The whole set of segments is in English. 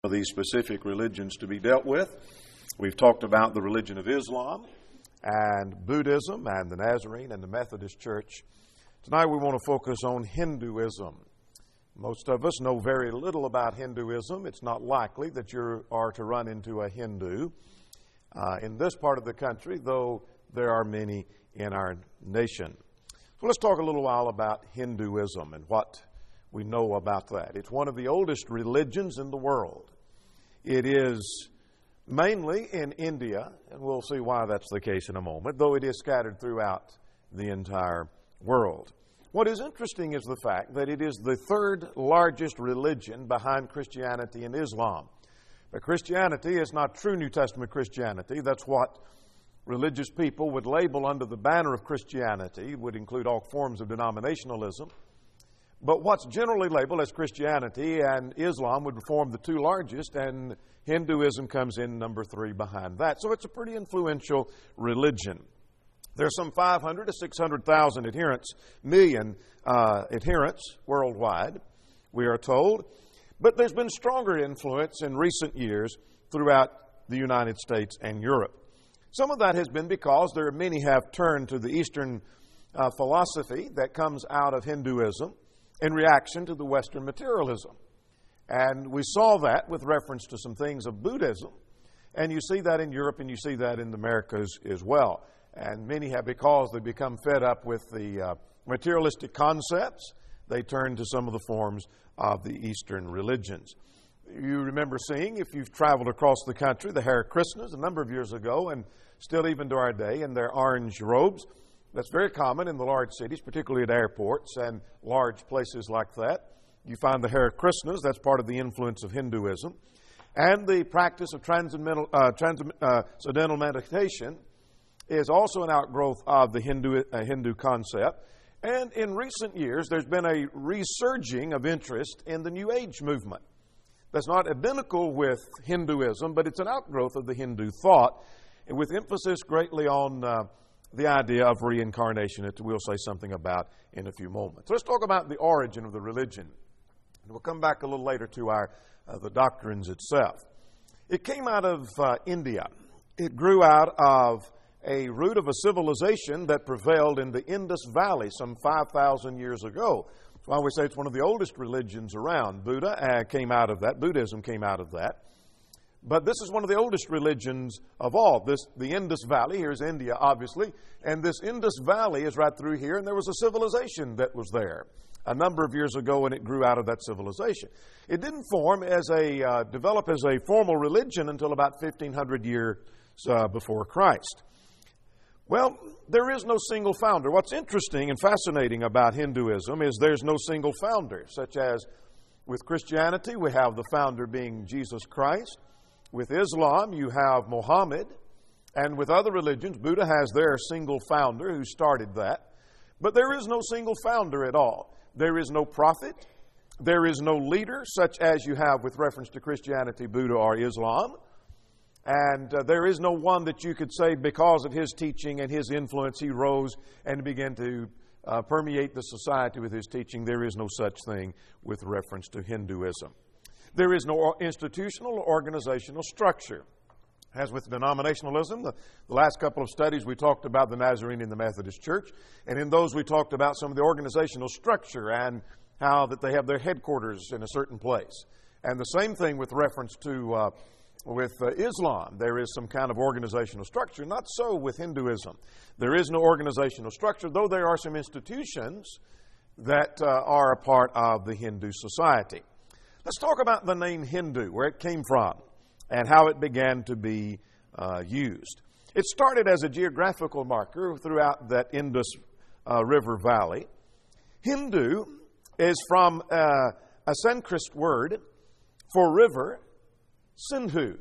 of these specific religions to be dealt with. We've talked about the religion of Islam and Buddhism and the Nazarene and the Methodist Church. Tonight we want to focus on Hinduism. Most of us know very little about Hinduism. It's not likely that you are to run into a Hindu in this part of the country, though there are many in our nation. So let's talk a little while about Hinduism and what we know about that. It's one of the oldest religions in the world. It is mainly in India, and we'll see why that's the case in a moment, though it is scattered throughout the entire world. What is interesting is the fact that it is the third largest religion behind Christianity and Islam. But Christianity is not true New Testament Christianity. That's what religious people would label under the banner of Christianity. It would include all forms of denominationalism. But what's generally labeled as Christianity and Islam would form the two largest, and Hinduism comes in number 3 behind that. So it's a pretty influential religion. There's some 500 to 600,000 million adherents worldwide, we are told. But there's been stronger influence in recent years throughout the United States and Europe. Some of that has been because many have turned to the Eastern philosophy that comes out of Hinduism in reaction to the Western materialism. And we saw that with reference to some things of Buddhism. And you see that in Europe and you see that in the Americas as well. And many have, because they become fed up with the materialistic concepts, they turn to some of the forms of the Eastern religions. You remember seeing, if you've traveled across the country, the Hare Krishnas a number of years ago, and still even to our day, in their orange robes. That's very common in the large cities, particularly at airports and large places like that. You find the Hare Krishnas, that's part of the influence of Hinduism. And the practice of transcendental meditation is also an outgrowth of the Hindu concept. And in recent years, there's been a resurging of interest in the New Age movement. That's not identical with Hinduism, but it's an outgrowth of the Hindu thought, and with emphasis greatly on the idea of reincarnation, that we'll say something about in a few moments. So let's talk about the origin of the religion. We'll come back a little later to the doctrines itself. It came out of India. It grew out of a root of a civilization that prevailed in the Indus Valley some 5,000 years ago. That's why we say it's one of the oldest religions around. Buddhism came out of that. But this is one of the oldest religions of all. The Indus Valley, here's India, obviously, and this Indus Valley is right through here, and there was a civilization that was there a number of years ago, and it grew out of that civilization. It didn't develop as a formal religion until about 1,500 years before Christ. Well, there is no single founder. What's interesting and fascinating about Hinduism is there's no single founder, such as with Christianity, we have the founder being Jesus Christ. With Islam, you have Muhammad. And with other religions, Buddha has their single founder who started that. But there is no single founder at all. There is no prophet. There is no leader, such as you have with reference to Christianity, Buddha, or Islam. And there is no one that you could say because of his teaching and his influence, he rose and began to permeate the society with his teaching. There is no such thing with reference to Hinduism. There is no institutional or organizational structure. As with denominationalism, the last couple of studies we talked about the Nazarene and the Methodist Church, and in those we talked about some of the organizational structure and how that they have their headquarters in a certain place. And the same thing with reference to Islam. There is some kind of organizational structure. Not so with Hinduism. There is no organizational structure, though there are some institutions that are a part of the Hindu society. Let's talk about the name Hindu, where it came from, and how it began to be used. It started as a geographical marker throughout that Indus River Valley. Hindu is from a Sanskrit word for river, Sindhu,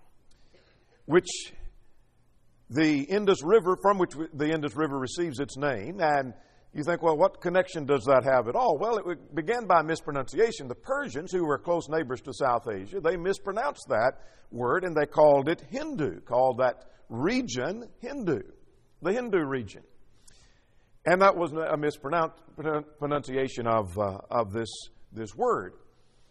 which the Indus River, from which the Indus River receives its name. And you think, well, what connection does that have at all? Well, it began by mispronunciation. The Persians, who were close neighbors to South Asia, they mispronounced that word and they called it Hindu, called that region Hindu, the Hindu region. And that was a mispronunciation of this word.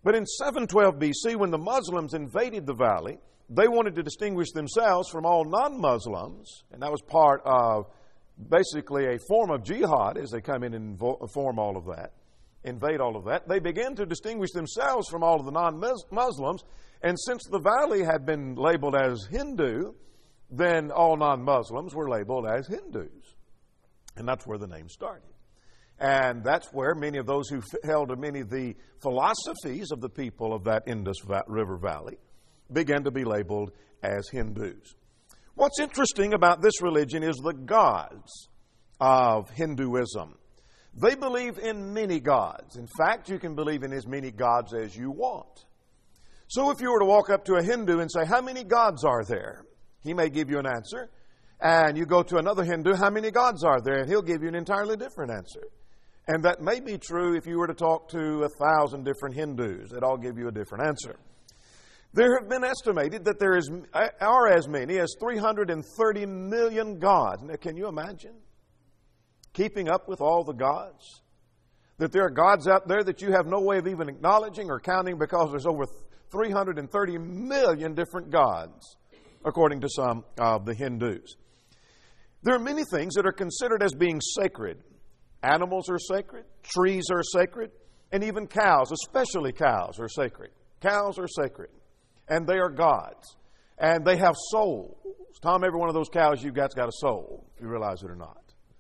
But in 712 BC, when the Muslims invaded the valley, they wanted to distinguish themselves from all non-Muslims, and that was part of basically a form of jihad as they come in and form all of that, invade all of that. They began to distinguish themselves from all of the non-Muslims, and since the valley had been labeled as Hindu, then all non-Muslims were labeled as Hindus. And that's where the name started. And that's where many of those who held to many of the philosophies of the people of that Indus River Valley began to be labeled as Hindus. What's interesting about this religion is the gods of Hinduism. They believe in many gods. In fact, you can believe in as many gods as you want. So if you were to walk up to a Hindu and say, "How many gods are there?" he may give you an answer. And you go to another Hindu, "How many gods are there?" and he'll give you an entirely different answer. And that may be true if you were to talk to 1,000 different Hindus. They'd all give you a different answer. There have been estimated that there are as many as 330 million gods. Now, can you imagine keeping up with all the gods? That there are gods out there that you have no way of even acknowledging or counting because there's over 330 million different gods, according to some of the Hindus. There are many things that are considered as being sacred. Animals are sacred, trees are sacred, and even cows, especially cows, are sacred. Cows are sacred, and they are gods, and they have souls. Tom, every one of those cows you've got's got a soul, if you realize it or not.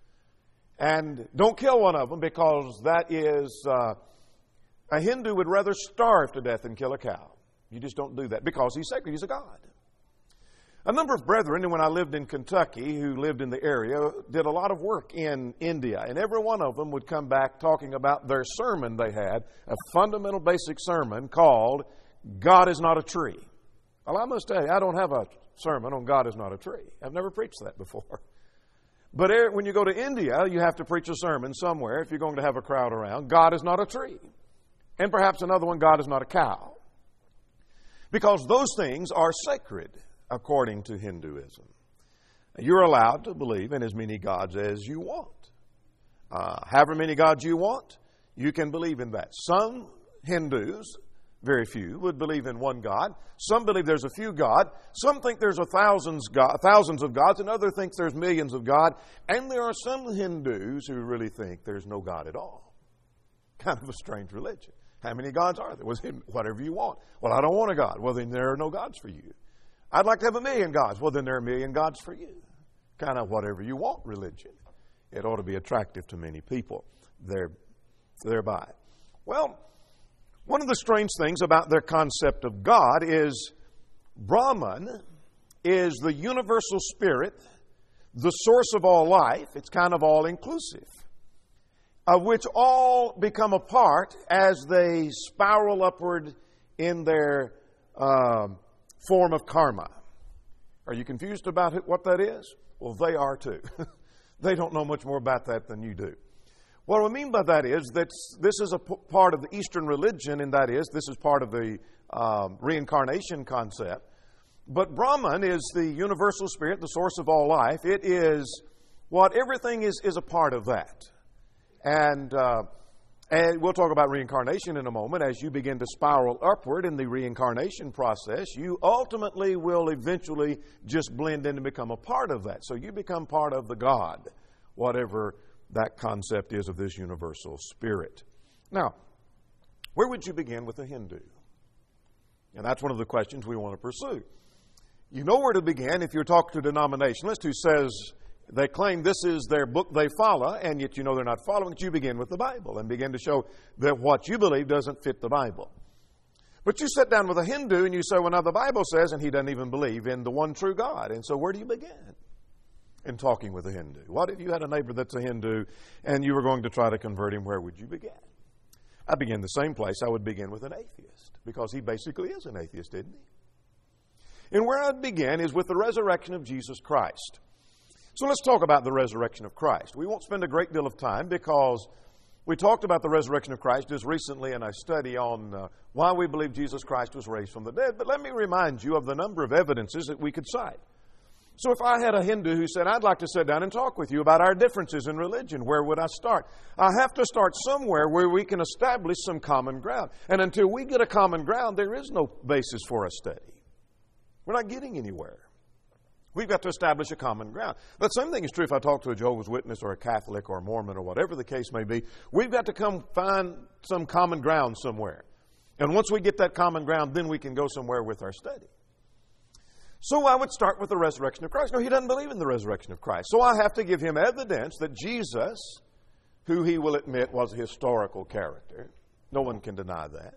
And don't kill one of them, because that is, a Hindu would rather starve to death than kill a cow. You just don't do that, because he's sacred, he's a god. A number of brethren, and when I lived in Kentucky, who lived in the area, did a lot of work in India. And every one of them would come back talking about their sermon they had, a fundamental basic sermon called God is Not a Tree. Well, I must tell you, I don't have a sermon on God is Not a Tree. I've never preached that before. But when you go to India, you have to preach a sermon somewhere if you're going to have a crowd around. God is not a tree. And perhaps another one, God is not a cow. Because those things are sacred, according to Hinduism. You're allowed to believe in as many gods as you want. However many gods you want, you can believe in that. Some Hindus, very few, would believe in one God. Some believe there's a few gods. Some think there's thousands of gods, and others think there's millions of gods. And there are some Hindus who really think there's no God at all. Kind of a strange religion. How many gods are there? Well, whatever you want. Well, I don't want a God. Well, then there are no gods for you. I'd like to have 1,000,000 gods. Well, then there are 1,000,000 gods for you. Kind of whatever you want religion. It ought to be attractive to many people thereby. Well, one of the strange things about their concept of God is Brahman is the universal spirit, the source of all life. It's kind of all-inclusive, of which all become a part as they spiral upward in their form of karma. Are you confused about what that is? Well, they are too. They don't know much more about that than you do. What I mean by that is that this is a part of the Eastern religion, and that is, this is part of the reincarnation concept. But Brahman is the universal spirit, the source of all life. It is what everything is a part of that. And we'll talk about reincarnation in a moment. As you begin to spiral upward in the reincarnation process, you ultimately will eventually just blend in and become a part of that. So you become part of the God, whatever that concept is of this universal spirit. Now, where would you begin with a Hindu? And that's one of the questions we want to pursue. You know where to begin if you're talking to a denominationalist who says they claim this is their book they follow, and yet you know they're not following it. You begin with the Bible and begin to show that what you believe doesn't fit the Bible. But you sit down with a Hindu and you say, well, now the Bible says, and he doesn't even believe in the one true God. And so where do you begin in talking with a Hindu? What if you had a neighbor that's a Hindu and you were going to try to convert him? Where would you begin? I'd begin the same place I would begin with an atheist, because he basically is an atheist, isn't he? And where I'd begin is with the resurrection of Jesus Christ. So let's talk about the resurrection of Christ. We won't spend a great deal of time because we talked about the resurrection of Christ just recently in a study on why we believe Jesus Christ was raised from the dead. But let me remind you of the number of evidences that we could cite. So if I had a Hindu who said, I'd like to sit down and talk with you about our differences in religion, where would I start? I have to start somewhere where we can establish some common ground. And until we get a common ground, there is no basis for a study. We're not getting anywhere. We've got to establish a common ground. The same thing is true if I talk to a Jehovah's Witness or a Catholic or a Mormon or whatever the case may be. We've got to come find some common ground somewhere. And once we get that common ground, then we can go somewhere with our study. So I would start with the resurrection of Christ. No, he doesn't believe in the resurrection of Christ. So I have to give him evidence that Jesus, who he will admit was a historical character, no one can deny that,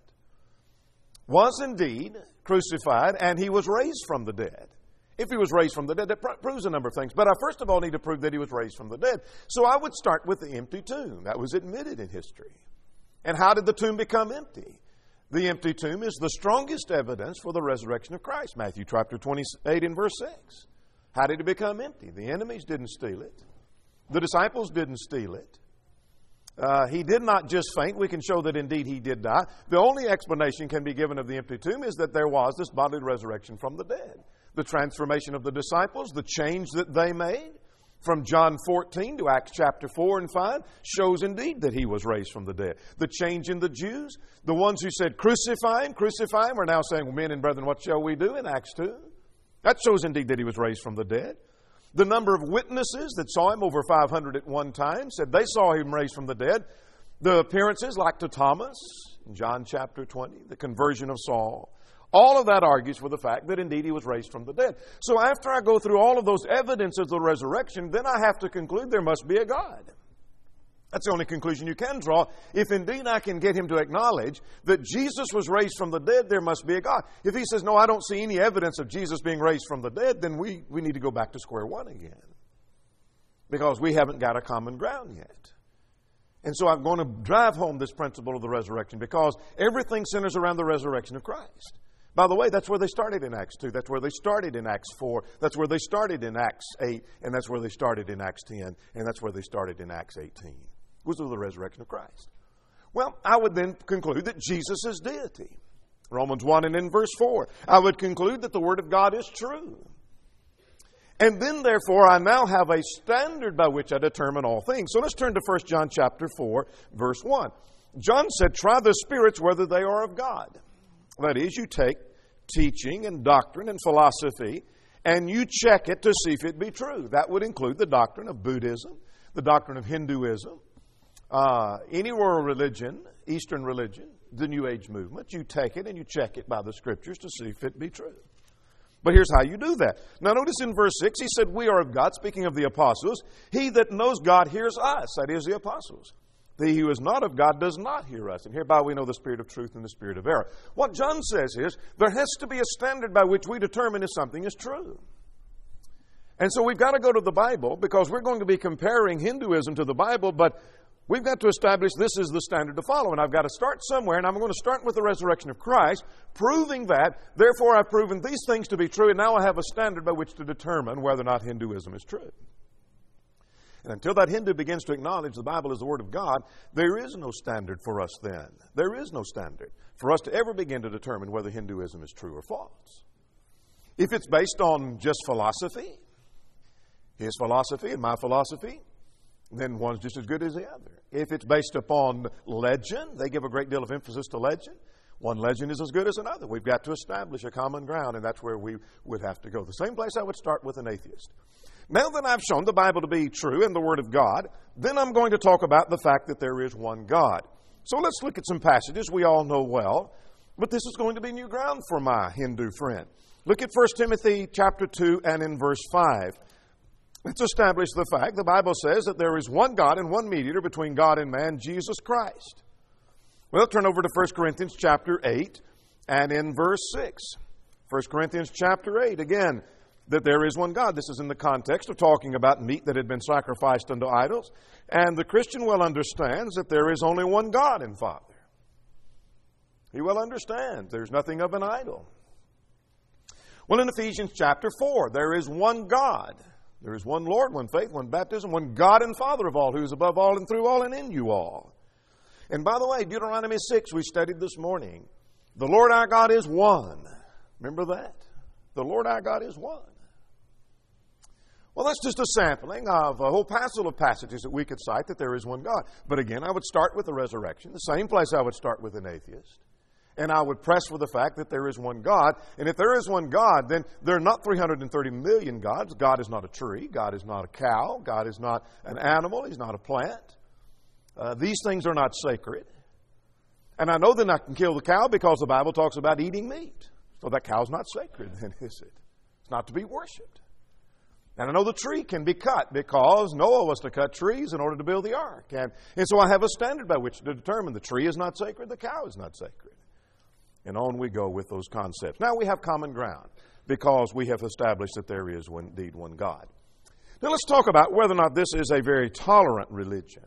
was indeed crucified and he was raised from the dead. If he was raised from the dead, that proves a number of things. But I first of all need to prove that he was raised from the dead. So I would start with the empty tomb. That was admitted in history. And how did the tomb become empty? The empty tomb is the strongest evidence for the resurrection of Christ. Matthew chapter 28 and verse 6. How did it become empty? The enemies didn't steal it. The disciples didn't steal it. He did not just faint. We can show that indeed he did die. The only explanation can be given of the empty tomb is that there was this bodily resurrection from the dead. The transformation of the disciples, the change that they made from John 14 to Acts chapter 4 and 5 shows indeed that he was raised from the dead. The change in the Jews, the ones who said crucify him, are now saying, well, men and brethren, what shall we do in Acts 2? That shows indeed that he was raised from the dead. The number of witnesses that saw him, over 500 at one time, said they saw him raised from the dead. The appearances like to Thomas in John chapter 20, the conversion of Saul. All of that argues for the fact that indeed he was raised from the dead. So after I go through all of those evidences of the resurrection, then I have to conclude there must be a God. That's the only conclusion you can draw. If indeed I can get him to acknowledge that Jesus was raised from the dead, there must be a God. If he says, no, I don't see any evidence of Jesus being raised from the dead, then we need to go back to square one again. Because we haven't got a common ground yet. And so I'm going to drive home this principle of the resurrection because everything centers around the resurrection of Christ. By the way, that's where they started in Acts 2. That's where they started in Acts 4. That's where they started in Acts 8. And that's where they started in Acts 10. And that's where they started in Acts 18. It was the resurrection of Christ. Well, I would then conclude that Jesus is deity. Romans 1 and in verse 4. I would conclude that the Word of God is true. And then, therefore, I now have a standard by which I determine all things. So let's turn to 1 John chapter 4, verse 1. John said, try the spirits whether they are of God. That is, you take teaching and doctrine and philosophy and you check it to see if it be true. That would include the doctrine of Buddhism, the doctrine of Hinduism, any world religion, Eastern religion, the New Age movement. You take it and you check it by the Scriptures to see if it be true. But here's how you do that. Now notice in verse 6, he said, we are of God, speaking of the apostles. He that knows God hears us, that is the apostles. He who is not of God does not hear us. And hereby we know the spirit of truth and the spirit of error. What John says is, there has to be a standard by which we determine if something is true. And so we've got to go to the Bible, because we're going to be comparing Hinduism to the Bible, but we've got to establish this is the standard to follow. And I've got to start somewhere, and I'm going to start with the resurrection of Christ, proving that. Therefore, I've proven these things to be true, and now I have a standard by which to determine whether or not Hinduism is true. And until that Hindu begins to acknowledge the Bible is the Word of God, there is no standard for us then. There is no standard for us to ever begin to determine whether Hinduism is true or false. If it's based on just philosophy, his philosophy and my philosophy, then one's just as good as the other. If it's based upon legend, they give a great deal of emphasis to legend. One legend is as good as another. We've got to establish a common ground, and that's where we would have to go. The same place I would start with an atheist. Now that I've shown the Bible to be true and the Word of God, then I'm going to talk about the fact that there is one God. So let's look at some passages we all know well, but this is going to be new ground for my Hindu friend. Look at 1 Timothy chapter 2 and in verse 5. Let's establish the fact. The Bible says that there is one God and one mediator between God and man, Jesus Christ. Well, turn over to 1 Corinthians chapter 8 and in verse 6. 1 Corinthians chapter 8, again, that there is one God. This is in the context of talking about meat that had been sacrificed unto idols. And the Christian well understands that there is only one God and Father. He well understands there's nothing of an idol. Well, in Ephesians chapter 4, there is one God. There is one Lord, one faith, one baptism, one God and Father of all, who is above all and through all and in you all. And by the way, Deuteronomy 6 we studied this morning. The Lord our God is one. Remember that? The Lord our God is one. Well, that's just a sampling of a whole passel of passages that we could cite that there is one God. But again, I would start with the resurrection, the same place I would start with an atheist. And I would press for the fact that there is one God. And if there is one God, then there are not 330 million gods. God is not a tree. God is not a cow. God is not an animal. He's not a plant. These things are not sacred. And I know that I can kill the cow because the Bible talks about eating meat. So that cow's not sacred, then, is it? It's not to be worshipped. And I know the tree can be cut because Noah was to cut trees in order to build the ark. And so I have a standard by which to determine the tree is not sacred, the cow is not sacred. And on we go with those concepts. Now we have common ground because we have established that there is indeed one God. Now let's talk about whether or not this is a very tolerant religion.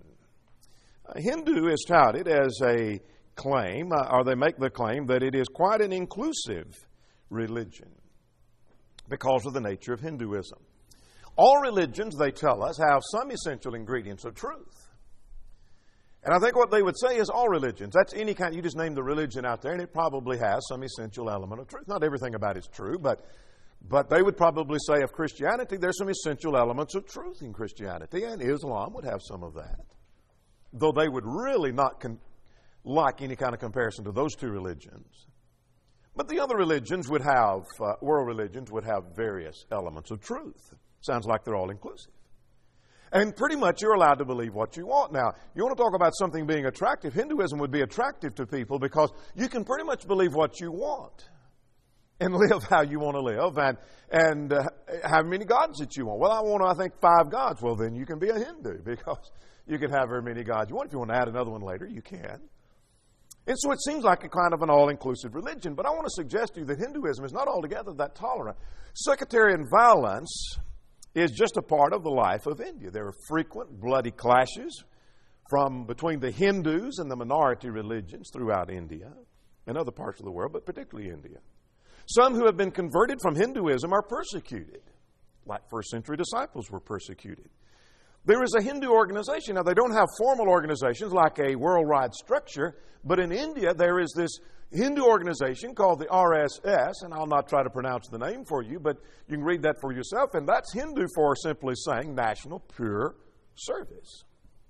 Hindu is touted as a claim, or they make the claim that it is quite an inclusive religion because of the nature of Hinduism. All religions, they tell us, have some essential ingredients of truth. And I think what they would say is all religions. That's any kind, you just name the religion out there, and it probably has some essential element of truth. Not everything about it is true, but they would probably say of Christianity, there's some essential elements of truth in Christianity, and Islam would have some of that. Though they would really not like any kind of comparison to those two religions. But the other religions would have, world religions would have various elements of truth. Sounds like they're all inclusive. And pretty much you're allowed to believe what you want. Now, you want to talk about something being attractive. Hinduism would be attractive to people because you can pretty much believe what you want and live how you want to live and have many gods that you want. Well, I think 5 gods. Well, then you can be a Hindu because you can have very many gods you want. If you want to add another one later, you can. And so it seems like a kind of an all-inclusive religion. But I want to suggest to you that Hinduism is not altogether that tolerant. Sectarian violence is just a part of the life of India. There are frequent bloody clashes between the Hindus and the minority religions throughout India and other parts of the world, but particularly India. Some who have been converted from Hinduism are persecuted, like first century disciples were persecuted. There is a Hindu organization. Now, they don't have formal organizations like a worldwide structure, but in India there is this Hindu organization called the RSS, and I'll not try to pronounce the name for you, but you can read that for yourself, and that's Hindu for simply saying National Pure Service.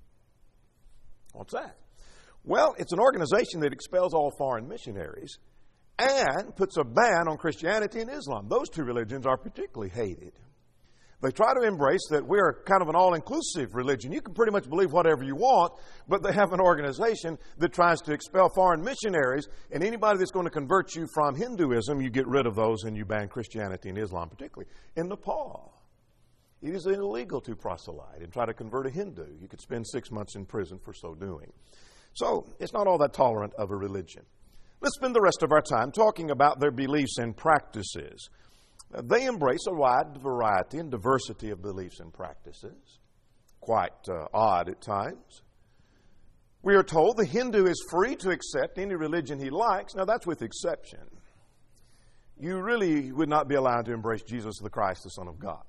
What's that? Well, it's an organization that expels all foreign missionaries and puts a ban on Christianity and Islam. Those two religions are particularly hated. They try to embrace that we're kind of an all-inclusive religion. You can pretty much believe whatever you want, but they have an organization that tries to expel foreign missionaries, and anybody that's going to convert you from Hinduism, you get rid of those and you ban Christianity and Islam particularly. In Nepal, it is illegal to proselyte and try to convert a Hindu. You could spend 6 months in prison for so doing. So it's not all that tolerant of a religion. Let's spend the rest of our time talking about their beliefs and practices. They embrace a wide variety and diversity of beliefs and practices, quite odd at times. We are told the Hindu is free to accept any religion he likes. Now, that's with exception. You really would not be allowed to embrace Jesus the Christ, the Son of God.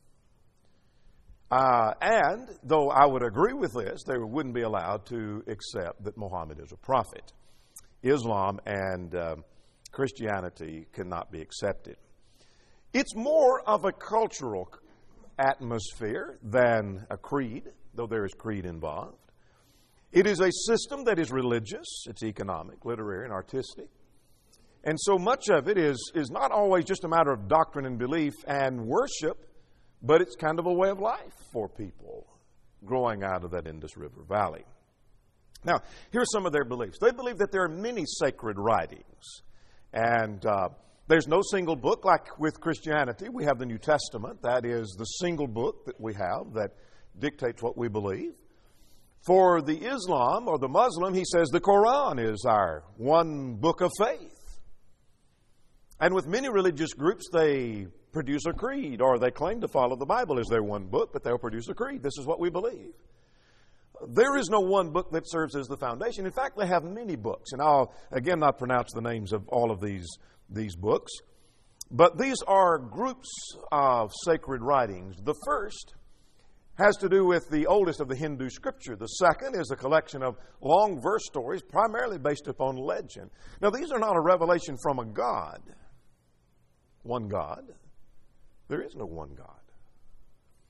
And, though I would agree with this, they wouldn't be allowed to accept that Muhammad is a prophet. Islam and Christianity cannot be accepted. It's more of a cultural atmosphere than a creed, though there is creed involved. It is a system that is religious, it's economic, literary, and artistic. And so much of it is not always just a matter of doctrine and belief and worship, but it's kind of a way of life for people growing out of that Indus River Valley. Now, here's some of their beliefs. They believe that there are many sacred writings, and there's no single book like with Christianity. We have the New Testament. That is the single book that we have that dictates what we believe. For the Islam or the Muslim, he says the Quran is our one book of faith. And with many religious groups, they produce a creed, or they claim to follow the Bible as their one book, but they'll produce a creed. This is what we believe. There is no one book that serves as the foundation. In fact, they have many books. And I'll, again, not pronounce the names of all of these books. But these are groups of sacred writings. The first has to do with the oldest of the Hindu scripture. The second is a collection of long verse stories, primarily based upon legend. Now, these are not a revelation from a God. One God. There is no one God.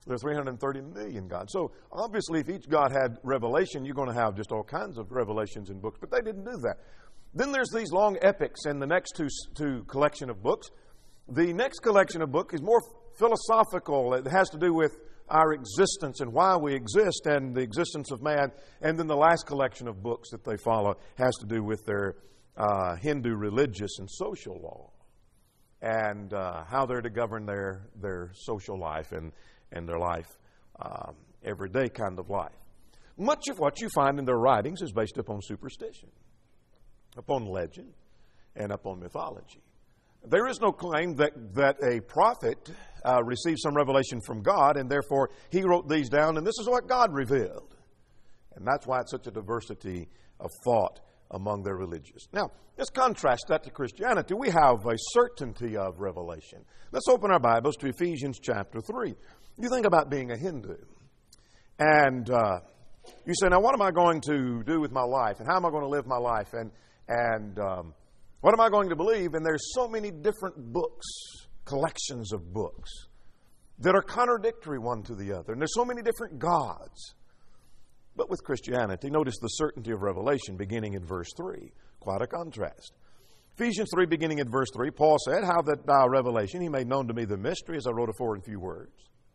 There are 330 million gods. So obviously if each god had revelation, you're going to have just all kinds of revelations in books. But they didn't do that. Then there's these long epics in the next two collection of books. The next collection of books is more philosophical. It has to do with our existence and why we exist and the existence of man. And then the last collection of books that they follow has to do with their Hindu religious and social law and how they're to govern their social life and their life, everyday kind of life. Much of what you find in their writings is based upon superstition, upon legend, and upon mythology. There is no claim that a prophet received some revelation from God, and therefore he wrote these down, and this is what God revealed. And that's why it's such a diversity of thought among their religious. Now, let's contrast that to Christianity. We have a certainty of revelation. Let's open our Bibles to Ephesians chapter 3. You think about being a Hindu, and you say, now what am I going to do with my life, and how am I going to live my life, and what am I going to believe? And there's so many different books, collections of books, that are contradictory one to the other. And there's so many different gods. But with Christianity, notice the certainty of revelation beginning in verse 3. Quite a contrast. Ephesians 3, beginning at verse 3, Paul said, how that by revelation he made known to me the mystery, as I wrote afore in few words,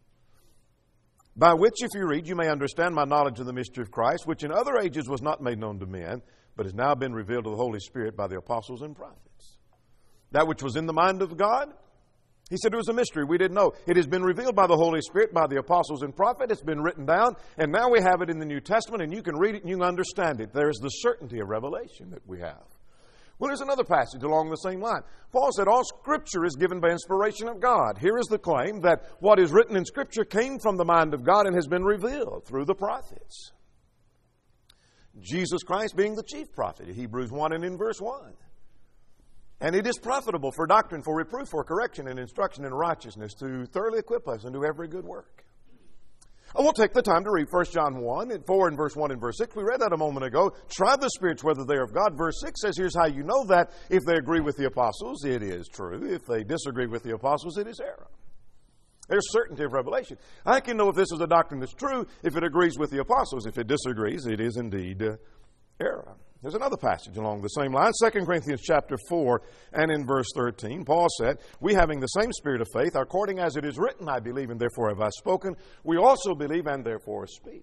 by which, if you read, you may understand my knowledge of the mystery of Christ, which in other ages was not made known to men, but has now been revealed to the Holy Spirit by the apostles and prophets. That which was in the mind of God, he said it was a mystery. We didn't know. It has been revealed by the Holy Spirit, by the apostles and prophets. It's been written down, and now we have it in the New Testament, and you can read it and you can understand it. There's the certainty of revelation that we have. Well, there's another passage along the same line. Paul said, all Scripture is given by inspiration of God. Here is the claim that what is written in Scripture came from the mind of God and has been revealed through the prophets. Jesus Christ being the chief prophet, Hebrews 1 and in verse 1. And it is profitable for doctrine, for reproof, for correction, and instruction in righteousness, to thoroughly equip us unto every good work. I won't take the time to read 1 John 1, 4 and verse 1 and verse 6. We read that a moment ago. Try the spirits whether they are of God. Verse 6 says, here's how you know that. If they agree with the apostles, it is true. If they disagree with the apostles, it is error. There's certainty of revelation. I can know if this is a doctrine that's true if it agrees with the apostles. If it disagrees, it is indeed error. There's another passage along the same line, 2 Corinthians chapter 4 and in verse 13. Paul said, we having the same spirit of faith, according as it is written, I believe and therefore have I spoken, we also believe and therefore speak.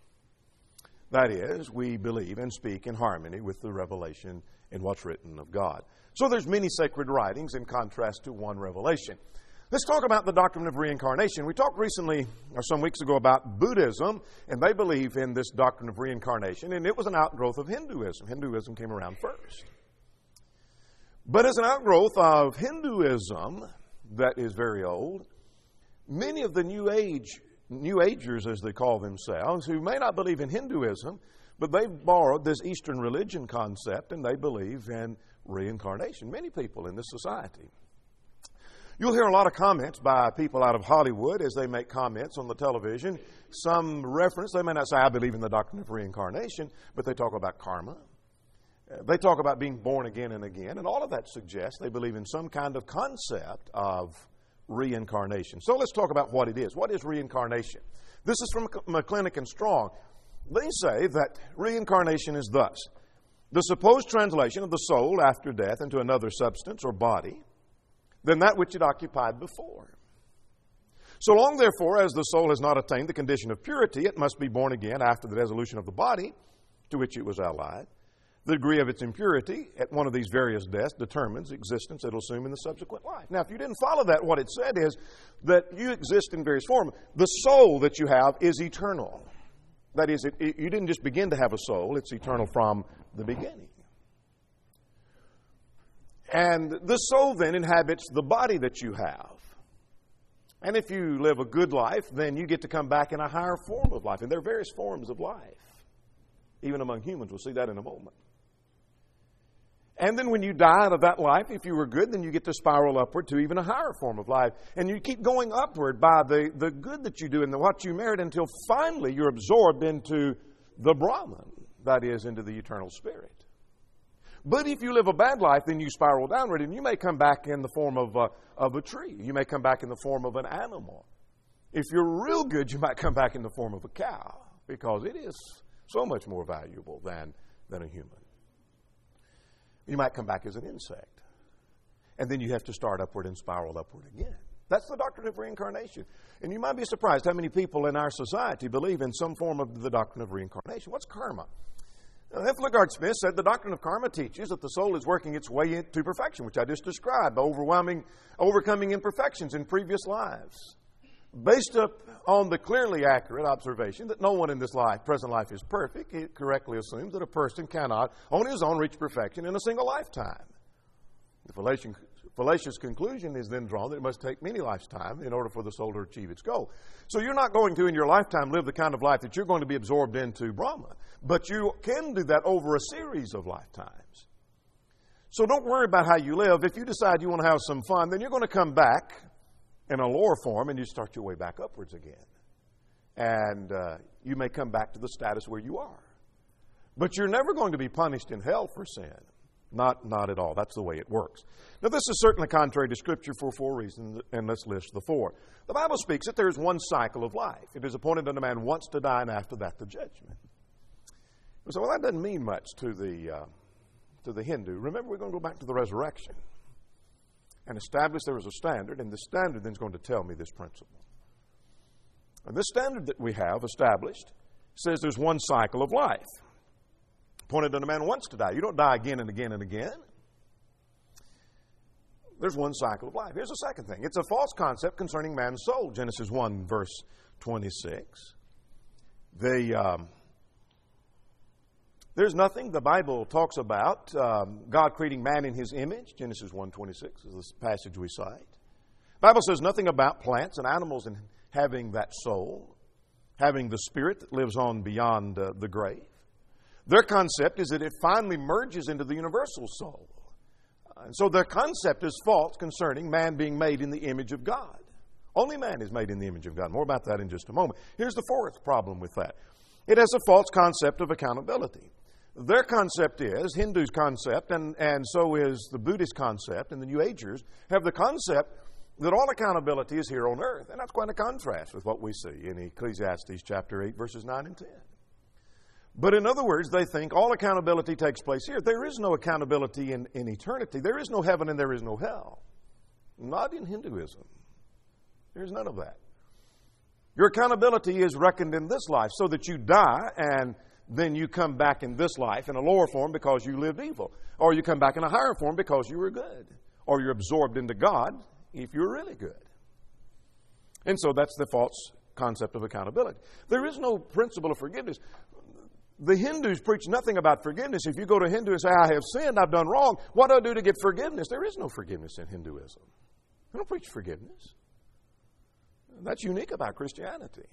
That is, we believe and speak in harmony with the revelation in what's written of God. So there's many sacred writings in contrast to one revelation. Let's talk about the doctrine of reincarnation. We talked recently, or some weeks ago, about Buddhism, and they believe in this doctrine of reincarnation, and it was an outgrowth of Hinduism. Hinduism came around first. But as an outgrowth of Hinduism that is very old, many of the New Agers, as they call themselves, who may not believe in Hinduism, but they've borrowed this Eastern religion concept, and they believe in reincarnation. Many people in this society. You'll hear a lot of comments by people out of Hollywood as they make comments on the television. Some reference, they may not say, I believe in the doctrine of reincarnation, but they talk about karma. They talk about being born again and again, and all of that suggests they believe in some kind of concept of reincarnation. So let's talk about what it is. What is reincarnation? This is from McClintock and Strong. They say that reincarnation is thus: the supposed translation of the soul after death into another substance or body than that which it occupied before. So long, therefore, as the soul has not attained the condition of purity, it must be born again after the dissolution of the body to which it was allied. The degree of its impurity at one of these various deaths determines the existence it will assume in the subsequent life. Now, if you didn't follow that, what it said is that you exist in various forms. The soul that you have is eternal. That is, you didn't just begin to have a soul, it's eternal from the beginning. And the soul then inhabits the body that you have. And if you live a good life, then you get to come back in a higher form of life. And there are various forms of life, even among humans. We'll see that in a moment. And then when you die out of that life, if you were good, then you get to spiral upward to even a higher form of life. And you keep going upward by the good that you do and what you merit until finally you're absorbed into the Brahman, that is, into the eternal spirit. But if you live a bad life, then you spiral downward, and you may come back in the form of a tree. You may come back in the form of an animal. If you're real good, you might come back in the form of a cow, because it is so much more valuable than a human. You might come back as an insect. And then you have to start upward and spiral upward again. That's the doctrine of reincarnation. And you might be surprised how many people in our society believe in some form of the doctrine of reincarnation. What's karma? F. LaGard Smith said the doctrine of karma teaches that the soul is working its way into perfection, which I just described, overcoming imperfections in previous lives, based on the clearly accurate observation that no one in this present life is perfect. It correctly assumes that a person cannot, on his own, reach perfection in a single lifetime. The fallacious conclusion is then drawn that it must take many lifetimes in order for the soul to achieve its goal. So you're not going to, in your lifetime, live the kind of life that you're going to be absorbed into Brahma. But you can do that over a series of lifetimes. So don't worry about how you live. If you decide you want to have some fun, then you're going to come back in a lower form and you start your way back upwards again. And you may come back to the status where you are. But you're never going to be punished in hell for sin. Not at all. That's the way it works. Now, this is certainly contrary to Scripture for 4 reasons, and let's list the 4. The Bible speaks that there is one cycle of life. It is appointed unto man once to die, and after that the judgment. So, well, that doesn't mean much to the Hindu. Remember, we're going to go back to the resurrection and establish there is a standard, and the standard then is going to tell me this principle. And this standard that we have established says there's one cycle of life. Appointed unto man once to die. You don't die again and again and again. There's one cycle of life. Here's the second thing. It's a false concept concerning man's soul. Genesis 1, verse 26. There's nothing the Bible talks about God creating man in His image. Genesis 1:26 is this passage we cite. The Bible says nothing about plants and animals and having that soul, having the spirit that lives on beyond the grave. Their concept is that it finally merges into the universal soul. And so their concept is false concerning man being made in the image of God. Only man is made in the image of God. More about that in just a moment. Here's the fourth problem with that. It has a false concept of accountability. Their concept is, Hindus' concept, and so is the Buddhist concept, and the New Agers have the concept that all accountability is here on earth. And that's quite a contrast with what we see in Ecclesiastes chapter 8, verses 9 and 10. But in other words, they think all accountability takes place here. There is no accountability in eternity. There is no heaven and there is no hell. Not in Hinduism. There's none of that. Your accountability is reckoned in this life so that you die and then you come back in this life in a lower form because you lived evil. Or you come back in a higher form because you were good. Or you're absorbed into God if you're really good. And so that's the false concept of accountability. There is no principle of forgiveness. The Hindus preach nothing about forgiveness. If you go to a Hindu and say, I have sinned, I've done wrong, what do I do to get forgiveness? There is no forgiveness in Hinduism. They don't preach forgiveness. That's unique about Christianity.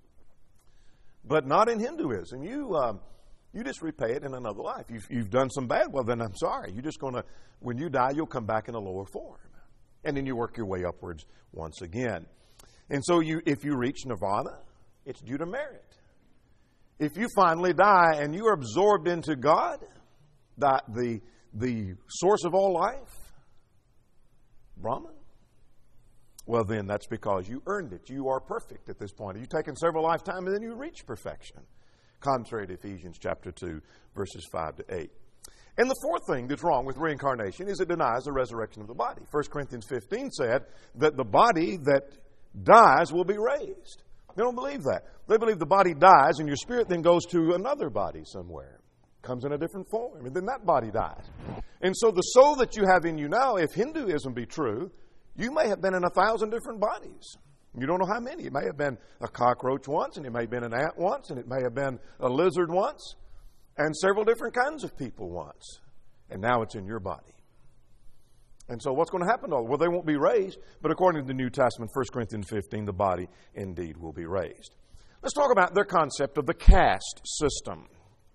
But not in Hinduism. You just repay it in another life. You've done some bad, well then I'm sorry. You're just going to, when you die, you'll come back in a lower form. And then you work your way upwards once again. And so if you reach nirvana, it's due to merit. If you finally die and you are absorbed into God, the source of all life, Brahman, well then that's because you earned it. You are perfect at this point. You've taken several lifetimes and then you reach perfection, contrary to Ephesians chapter 2, verses 5 to 8. And the fourth thing that's wrong with reincarnation is it denies the resurrection of the body. 1 Corinthians 15 said that the body that dies will be raised. They don't believe that. They believe the body dies and your spirit then goes to another body somewhere. Comes in a different form, and then that body dies. And so the soul that you have in you now, if Hinduism be true, you may have been in 1,000 different bodies. You don't know how many. It may have been a cockroach once, and it may have been an ant once, and it may have been a lizard once, and several different kinds of people once. And now it's in your body. And so what's going to happen to all? Well, they won't be raised, but according to the New Testament, 1 Corinthians 15, the body indeed will be raised. Let's talk about their concept of the caste system.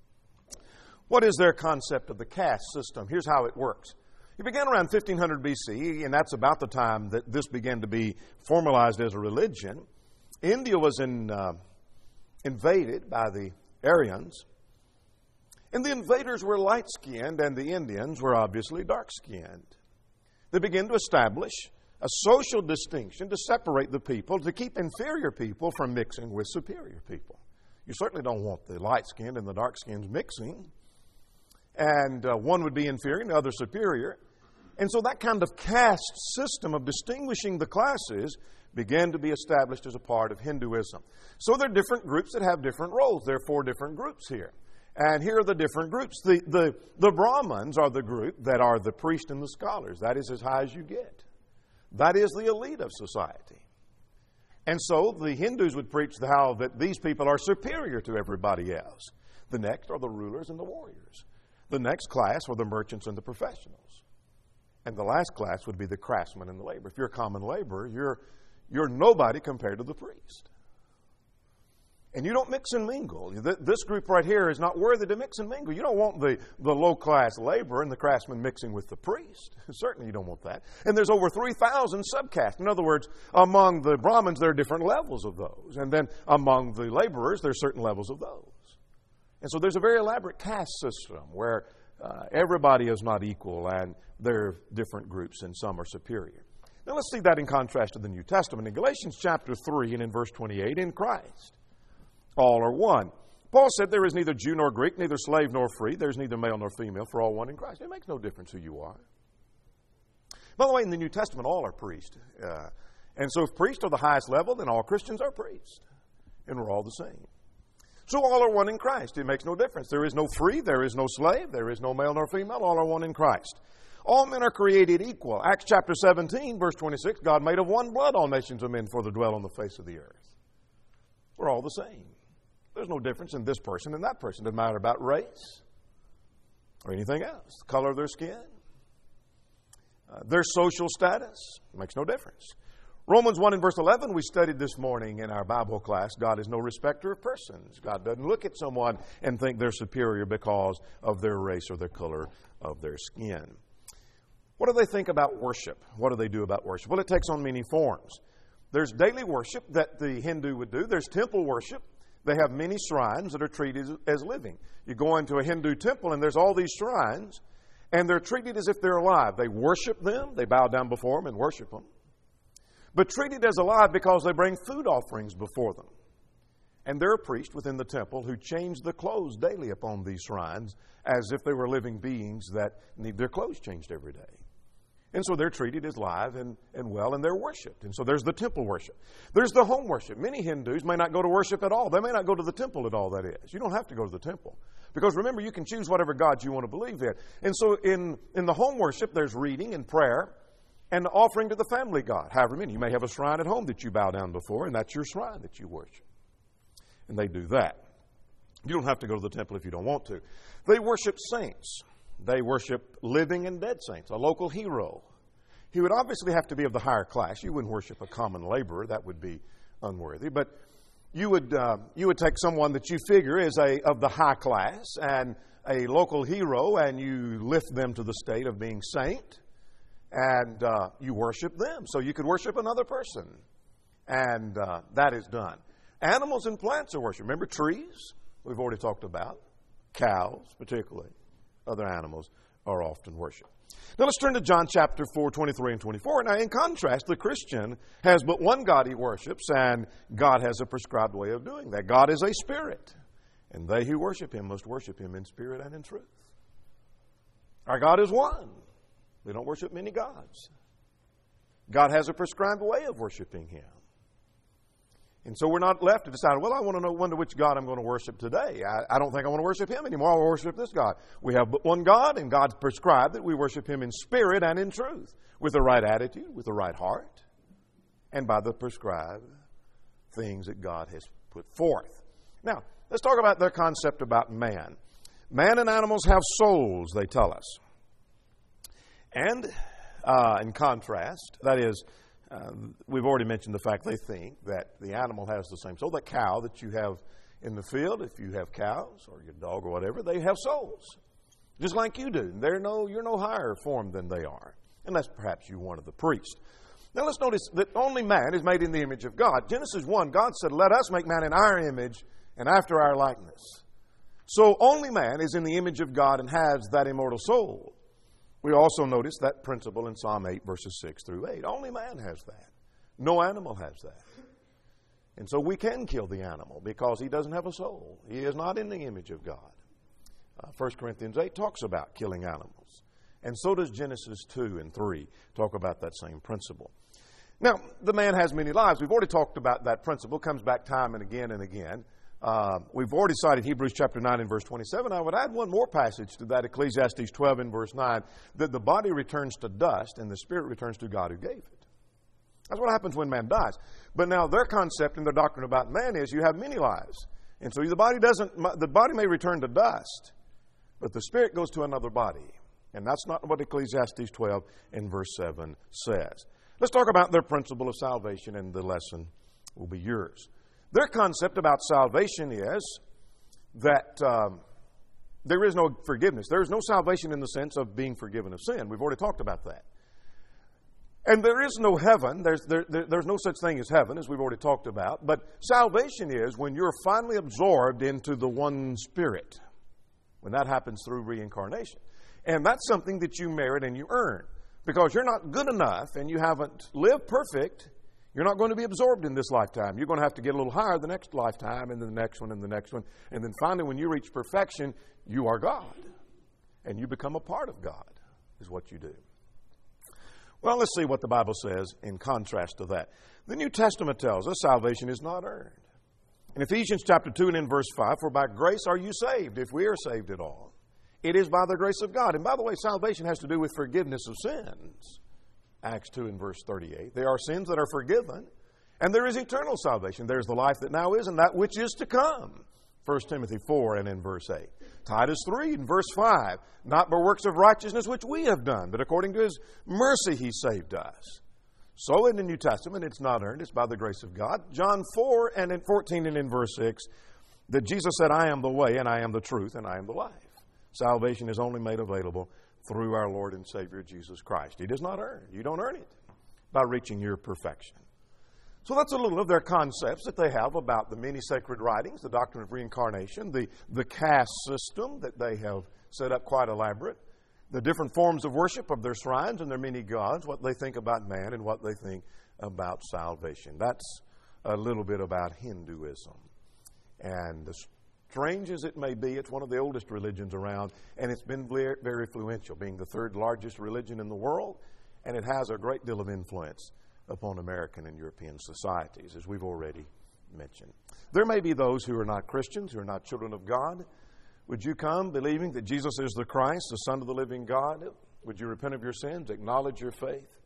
What is their concept of the caste system? Here's how it works. It began around 1500 BC, and that's about the time that this began to be formalized as a religion. India was invaded by the Aryans, and the invaders were light-skinned, and the Indians were obviously dark-skinned. They began to establish a social distinction to separate the people, to keep inferior people from mixing with superior people. You certainly don't want the light-skinned and the dark-skinned mixing. And one would be inferior and the other superior. And so that kind of caste system of distinguishing the classes began to be established as a part of Hinduism. So there are different groups that have different roles. There are 4 different groups here. And here are the different groups. The Brahmins are the group that are the priests and the scholars. That is as high as you get. That is the elite of society. And so the Hindus would preach how that these people are superior to everybody else. The next are the rulers and the warriors. The next class are the merchants and the professionals. And the last class would be the craftsmen and the laborer. If you're a common laborer, you're nobody compared to the priest. And you don't mix and mingle. This group right here is not worthy to mix and mingle. You don't want the low-class laborer and the craftsman mixing with the priest. Certainly you don't want that. And there's over 3,000 subcastes. In other words, among the Brahmins, there are different levels of those. And then among the laborers, there are certain levels of those. And so there's a very elaborate caste system where everybody is not equal and there are different groups and some are superior. Now let's see that in contrast to the New Testament. In Galatians chapter 3 and in verse 28, in Christ, all are one. Paul said there is neither Jew nor Greek, neither slave nor free. There is neither male nor female, for all one in Christ. It makes no difference who you are. By the way, in the New Testament, all are priests. And so if priests are the highest level, then all Christians are priests. And we're all the same. So all are one in Christ. It makes no difference. There is no free, there is no slave, there is no male nor female. All are one in Christ. All men are created equal. Acts chapter 17, verse 26, God made of one blood all nations of men for to dwell on the face of the earth. We're all the same. There's no difference in this person and that person. It doesn't matter about race or anything else. The color of their skin, their social status, makes no difference. Romans 1 and verse 11 we studied this morning in our Bible class. God is no respecter of persons. God doesn't look at someone and think they're superior because of their race or the color of their skin. What do they think about worship? What do they do about worship? Well, it takes on many forms. There's daily worship that the Hindu would do. There's temple worship. They have many shrines that are treated as living. You go into a Hindu temple and there's all these shrines and they're treated as if they're alive. They worship them. They bow down before them and worship them. But treated as alive because they bring food offerings before them. And there are priests within the temple who change the clothes daily upon these shrines as if they were living beings that need their clothes changed every day. And so they're treated as live and well, and they're worshipped. And so there's the temple worship. There's the home worship. Many Hindus may not go to worship at all. They may not go to the temple at all, that is. You don't have to go to the temple. Because remember, you can choose whatever God you want to believe in. And so in the home worship, there's reading and prayer and offering to the family God. However many. You may have a shrine at home that you bow down before, and that's your shrine that you worship. And they do that. You don't have to go to the temple if you don't want to. They worship saints. They worship living and dead saints, a local hero. He would obviously have to be of the higher class. You wouldn't worship a common laborer. That would be unworthy. But you would take someone that you figure is of the high class and a local hero, and you lift them to the state of being saint, and you worship them. So you could worship another person, and that is done. Animals and plants are worshipped. Remember trees? We've already talked about. Cows, particularly. Other animals are often worshipped. Now let's turn to John chapter 4, 23 and 24. Now in contrast, the Christian has but one God he worships, and God has a prescribed way of doing that. God is a spirit, and they who worship him must worship him in spirit and in truth. Our God is one. We don't worship many gods. God has a prescribed way of worshiping him. And so we're not left to decide, well, I want to wonder which God I'm going to worship today. I don't think I want to worship him anymore. I will worship this God. We have but one God, and God's prescribed that we worship him in spirit and in truth, with the right attitude, with the right heart, and by the prescribed things that God has put forth. Now, let's talk about the concept about man. Man and animals have souls, they tell us. And in contrast, that is, we've already mentioned the fact they think that the animal has the same soul. That cow that you have in the field, if you have cows or your dog or whatever, they have souls, just like you do. You're no higher form than they are, unless perhaps you're one of the priests. Now let's notice that only man is made in the image of God. Genesis 1, God said, let us make man in our image and after our likeness. So only man is in the image of God and has that immortal soul. We also notice that principle in Psalm 8, verses 6 through 8. Only man has that. No animal has that. And so we can kill the animal because he doesn't have a soul. He is not in the image of God. 1 Corinthians 8 talks about killing animals. And so does Genesis 2 and 3 talk about that same principle. Now, the man has many lives. We've already talked about that principle. It comes back time and again and again. We've already cited Hebrews chapter 9 and verse 27. I would add one more passage to that, Ecclesiastes 12 and verse 9, that the body returns to dust and the spirit returns to God who gave it. That's what happens when man dies. But now their concept and their doctrine about man is you have many lives. And so the body may return to dust, but the spirit goes to another body. And that's not what Ecclesiastes 12 and verse 7 says. Let's talk about their principle of salvation, and the lesson will be yours. Their concept about salvation is that there is no forgiveness. There is no salvation in the sense of being forgiven of sin. We've already talked about that. And there is no heaven. There's no such thing as heaven, as we've already talked about. But salvation is when you're finally absorbed into the one Spirit, when that happens through reincarnation. And that's something that you merit and you earn. Because you're not good enough and you haven't lived perfect, you're not going to be absorbed in this lifetime. You're going to have to get a little higher the next lifetime, and then the next one, and the next one. And then finally, when you reach perfection, you are God. And you become a part of God, is what you do. Well, let's see what the Bible says in contrast to that. The New Testament tells us salvation is not earned. In Ephesians chapter 2 and in verse 5, for by grace are you saved, if we are saved at all. It is by the grace of God. And by the way, salvation has to do with forgiveness of sins. Acts 2 and verse 38. There are sins that are forgiven, and there is eternal salvation. There's the life that now is and that which is to come. 1 Timothy 4 and in verse 8. Titus 3 and verse 5. Not by works of righteousness which we have done, but according to His mercy He saved us. So in the New Testament, it's not earned. It's by the grace of God. John 4 and in 14 and in verse 6, that Jesus said, I am the way and I am the truth and I am the life. Salvation is only made available through our Lord and Savior Jesus Christ. It is not earned. You don't earn it by reaching your perfection. So that's a little of their concepts that they have about the many sacred writings, the doctrine of reincarnation, the caste system that they have set up quite elaborate, the different forms of worship of their shrines and their many gods, what they think about man and what they think about salvation. That's a little bit about Hinduism. And strange as it may be, it's one of the oldest religions around, and it's been very, very influential, being the third largest religion in the world, and it has a great deal of influence upon American and European societies, as we've already mentioned. There may be those who are not Christians, who are not children of God. Would you come believing that Jesus is the Christ, the Son of the living God? Would you repent of your sins, acknowledge your faith,